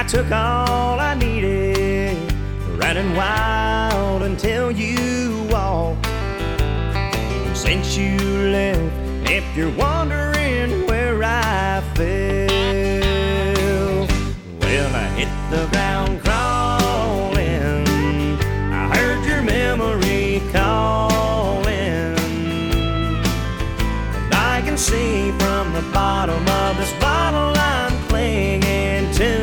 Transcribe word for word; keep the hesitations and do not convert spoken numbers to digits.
took all I needed, running wild until you walked. Since you left, if you're wondering where I fell, well, I hit the ground crying.